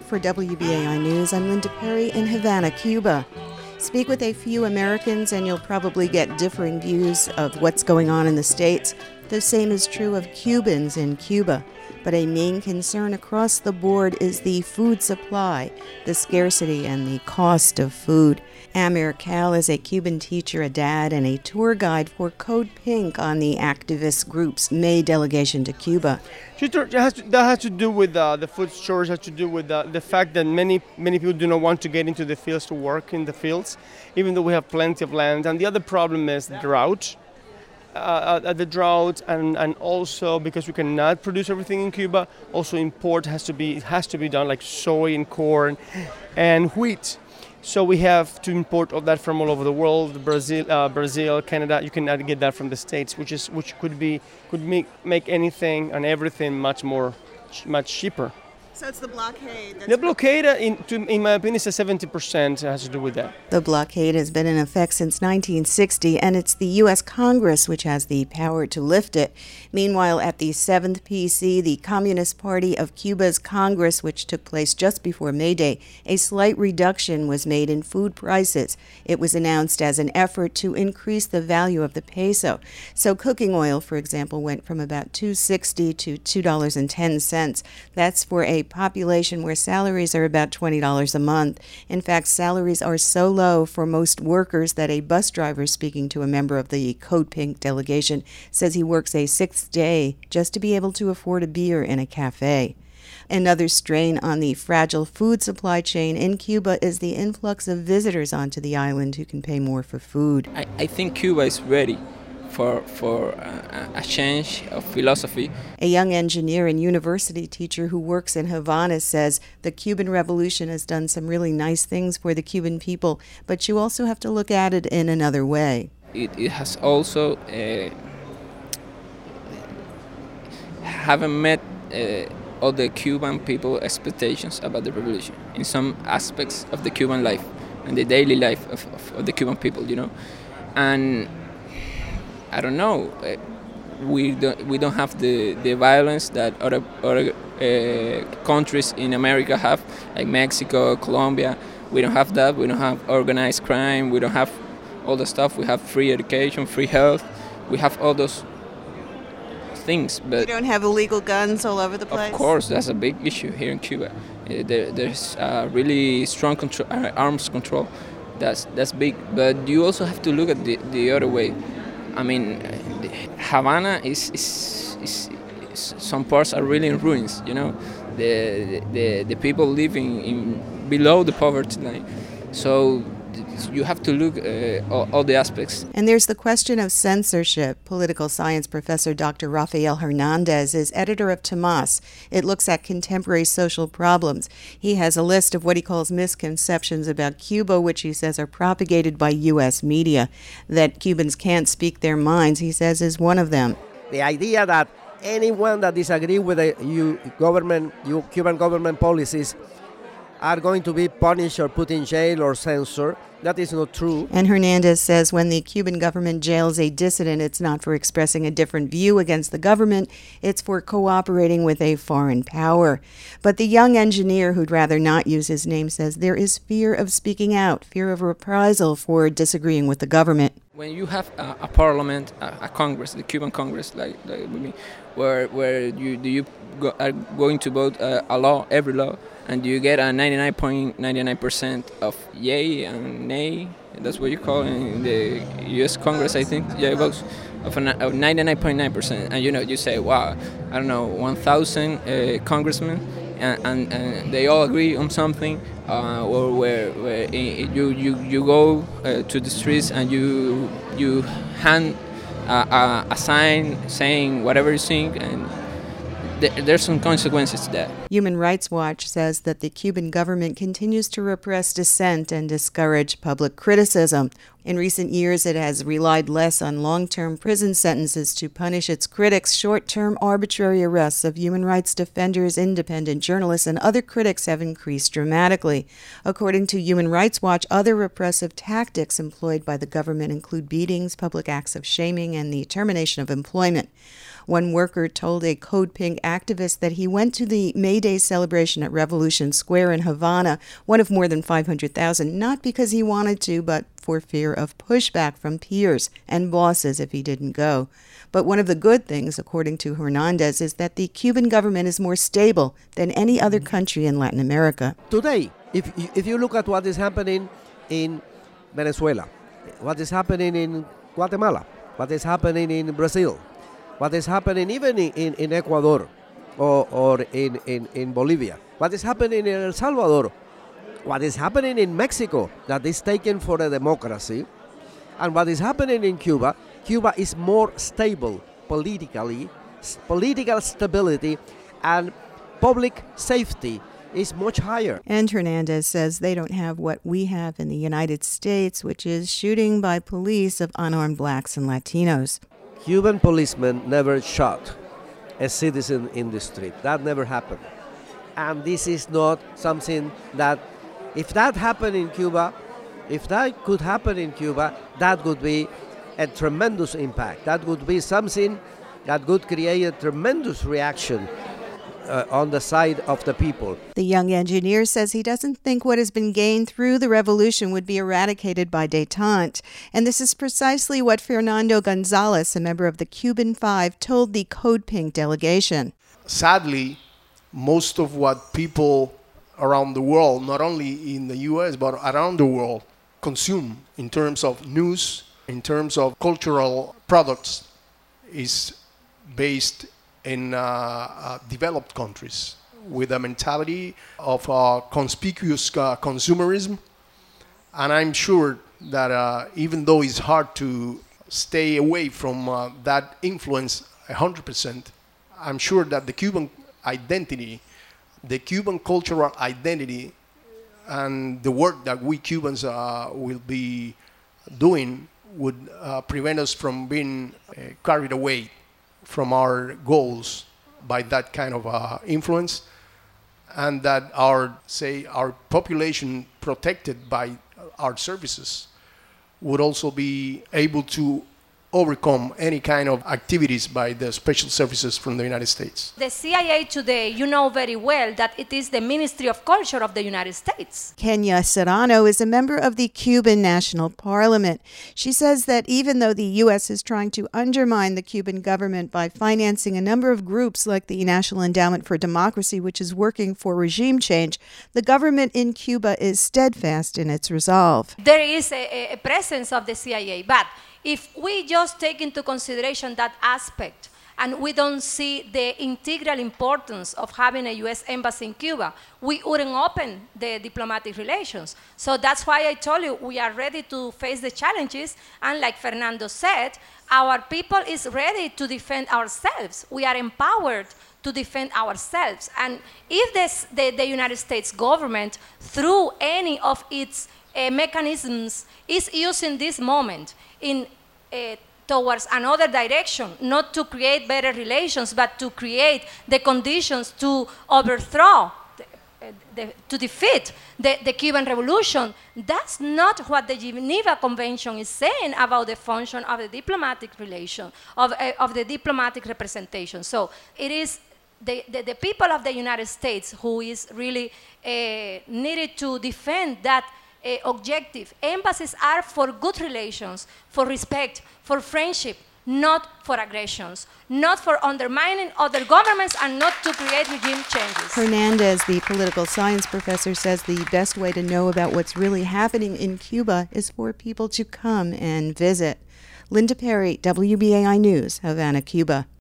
For WBAI News, I'm Linda Perry in Havana, Cuba. Speak with a few Americans and you'll probably get differing views of what's going on in the States. The same is true of Cubans in Cuba. But a main concern across the board is the food supply, the scarcity and the cost of food. Amir Kal is a Cuban teacher, a dad, and a tour guide for Code Pink on the activist group's May delegation to Cuba. That has to do with the food shortage, has to do with the fact that many people do not want to get into the fields to work in the fields, even though we have plenty of land. And the other problem is drought. And also because we cannot produce everything in Cuba, also import has to be done, like soy and corn and wheat. So we have to import all that from all over the world, Brazil, Canada. You cannot get that from the States, which could make anything and everything much cheaper. So it's the blockade. The blockade, in my opinion, is 70% has to do with that. The blockade has been in effect since 1960, and it's the U.S. Congress which has the power to lift it. Meanwhile, at the 7th PC, the Communist Party of Cuba's Congress, which took place just before May Day, a slight reduction was made in food prices. It was announced as an effort to increase the value of the peso. So cooking oil, for example, went from about $2.60 to $2.10. That's for a population where salaries are about $20 a month. In fact, salaries are so low for most workers that a bus driver speaking to a member of the Code Pink delegation says he works a sixth day just to be able to afford a beer in a cafe. Another strain on the fragile food supply chain in Cuba is the influx of visitors onto the island who can pay more for food. I think Cuba is ready for a change of philosophy. A young engineer and university teacher who works in Havana says the Cuban Revolution has done some really nice things for the Cuban people, but you also have to look at it in another way. It has also haven't met all the Cuban people expectations about the revolution in some aspects of the Cuban life and the daily life of the Cuban people, and I don't know. We don't have the violence that other countries in America have, like Mexico, Colombia. We don't have that. We don't have organized crime. We don't have all the stuff. We have free education, free health. We have all those things. But you don't have illegal guns all over the place? Of course, that's a big issue here in Cuba. There's really strong arms control. That's big. But you also have to look at the other way. I mean, Havana is some parts are really in ruins. The people living below the poverty line. So you have to look all the aspects. And there's the question of censorship. Political science professor Dr. Rafael Hernandez is editor of Tomas. It looks at contemporary social problems. He has a list of what he calls misconceptions about Cuba, which he says are propagated by U.S. media. That Cubans can't speak their minds, he says, is one of them. The idea that anyone that disagrees with the Cuban government policies are going to be punished or put in jail or censored. That is not true. And Hernandez says when the Cuban government jails a dissident, it's not for expressing a different view against the government, it's for cooperating with a foreign power. But the young engineer who'd rather not use his name says there is fear of speaking out, fear of reprisal for disagreeing with the government. When you have a parliament, a Congress, the Cuban Congress, like me, where you are going to vote every law, and you get a 99.99% of yay and nay. That's what you call in the U.S. Congress, I think. Yeah, votes of 99.9%. And you say, wow, I don't know, 1,000 congressmen, and they all agree on something, or where you go to the streets and you hand a sign saying whatever you think, and there's some consequences to that. Human Rights Watch says that the Cuban government continues to repress dissent and discourage public criticism. In recent years, it has relied less on long-term prison sentences to punish its critics. Short-term arbitrary arrests of human rights defenders, independent journalists, and other critics have increased dramatically. According to Human Rights Watch, other repressive tactics employed by the government include beatings, public acts of shaming, and the termination of employment. One worker told a Code Pink activist that he went to the May Day celebration at Revolution Square in Havana, one of more than 500,000, not because he wanted to, but for fear of pushback from peers and bosses if he didn't go. But one of the good things, according to Hernandez, is that the Cuban government is more stable than any other country in Latin America. Today, if you look at what is happening in Venezuela, what is happening in Guatemala, what is happening in Brazil, what is happening even in Ecuador or in Bolivia, what is happening in El Salvador, what is happening in Mexico that is taken for a democracy, and what is happening in Cuba, Cuba is more stable politically, political stability and public safety is much higher. And Hernandez says they don't have what we have in the United States, which is shooting by police of unarmed blacks and Latinos. Cuban policemen never shot a citizen in the street. That never happened. And this is not something that, if that happened in Cuba, if that could happen in Cuba, that would be a tremendous impact. That would be something that could create a tremendous reaction on the side of the people. The young engineer says he doesn't think what has been gained through the revolution would be eradicated by détente. And this is precisely what Fernando Gonzalez, a member of the Cuban Five, told the Code Pink delegation. Sadly, most of what people around the world, not only in the U.S., but around the world, consume in terms of news, in terms of cultural products, is based in developed countries with a mentality of conspicuous consumerism. And I'm sure that even though it's hard to stay away from that influence 100%, I'm sure that the Cuban identity, the Cuban cultural identity, and the work that we Cubans will be doing would prevent us from being carried away from our goals by that kind of influence, and that our population protected by our services would also be able to overcome any kind of activities by the special services from the United States. The CIA today, you know very well that it is the Ministry of Culture of the United States. Kenya Serrano is a member of the Cuban National Parliament. She says that even though the U.S. is trying to undermine the Cuban government by financing a number of groups like the National Endowment for Democracy, which is working for regime change, the government in Cuba is steadfast in its resolve. There is a presence of the CIA, but if we just take into consideration that aspect and we don't see the integral importance of having a U.S. embassy in Cuba, we wouldn't open the diplomatic relations. So that's why I told you we are ready to face the challenges, and like Fernando said, our people is ready to defend ourselves. We are empowered to defend ourselves. And if the United States government, through any of its mechanisms, is using this moment towards another direction, not to create better relations, but to create the conditions to overthrow, to defeat the Cuban Revolution, that's not what the Geneva Convention is saying about the function of the diplomatic relation, of the diplomatic representation. So it is the people of the United States who is really needed to defend that objective. Embassies are for good relations, for respect, for friendship, not for aggressions, not for undermining other governments, and not to create regime changes. Hernandez, the political science professor, says the best way to know about what's really happening in Cuba is for people to come and visit. Linda Perry, WBAI News, Havana, Cuba.